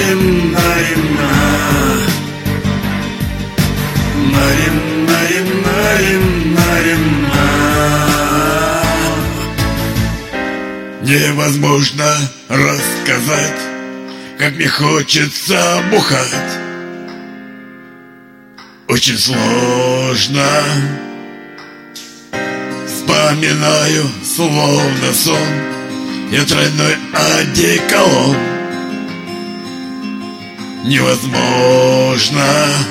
Невозможно рассказать, как мне хочется бухать. Очень сложно. Вспоминаю, словно сон, я тройной одеколон. Невозможно.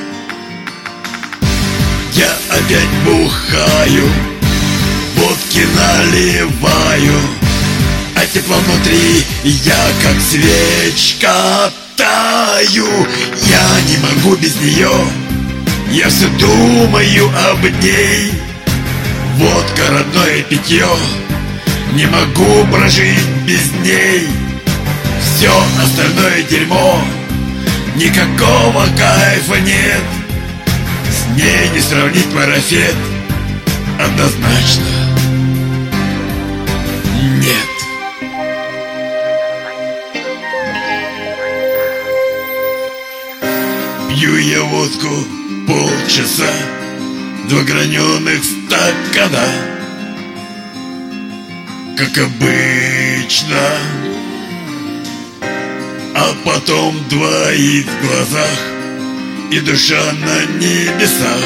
Я опять бухаю, водки наливаю, а тепло внутри, я как свечка таю. Я не могу без нее, я все думаю об ней. Водка — родное питье, не могу прожить без ней. Все остальное дерьмо, никакого кайфа нет. С ней не сравнить марафет, однозначно нет. Пью я водку полчаса, 2 граненых стакана, как обычно. А потом двоит в глазах, и душа на небесах.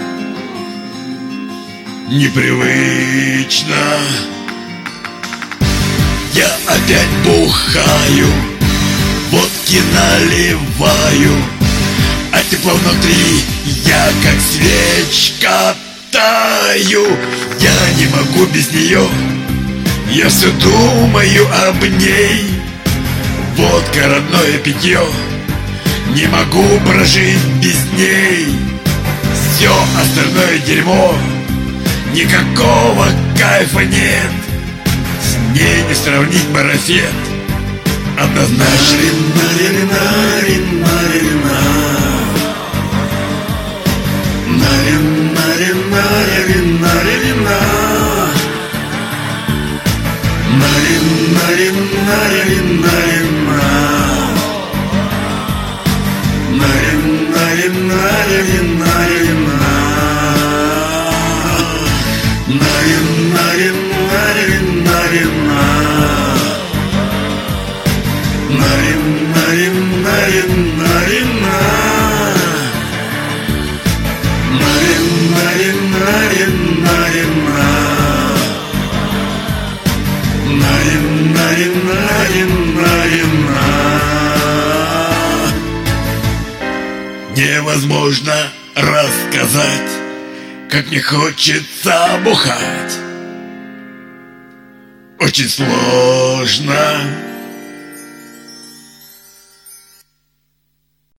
Непривычно. Я опять бухаю, водки наливаю, а тепло внутри, я как свечка таю. Я не могу без нее, я все думаю об ней. Водка — родное питье, не могу прожить без ней. Все остальное дерьмо, никакого кайфа нет. С ней не сравнить марафет, однозначно. Невозможно рассказать, как мне хочется бухать. Очень сложно.